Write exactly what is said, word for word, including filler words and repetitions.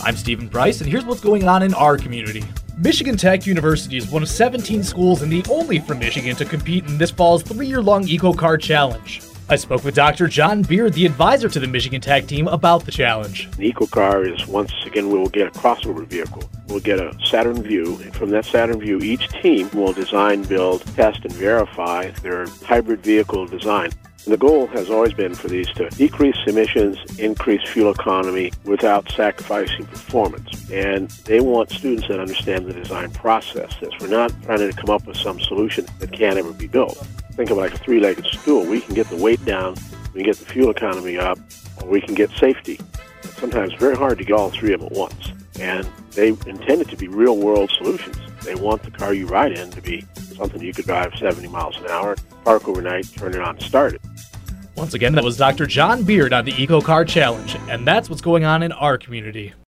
I'm Stephen Price, and here's what's going on in our community. Michigan Tech University is one of seventeen schools and the only from Michigan to compete in this fall's three-year-long EcoCar Challenge. I spoke with Doctor John Beard, the advisor to the Michigan Tech team, about the challenge. The EcoCar is, once again, we will get a crossover vehicle. We'll get a Saturn Vue, and from that Saturn Vue, each team will design, build, test, and verify their hybrid vehicle design. And the goal has always been for these to decrease emissions, increase fuel economy without sacrificing performance. And they want students that understand the design process. As we're not trying to come up with some solution that can't ever be built. Think of like a three-legged stool. We can get the weight down, we can get the fuel economy up, or we can get safety. Sometimes it's very hard to get all three of them at once. And they intend it to be real-world solutions. They want the car you ride in to be something you could drive seventy miles an hour, park overnight, turn it on, and start it. Once again, that was Doctor John Beard on the EcoCar Challenge, and that's what's going on in our community.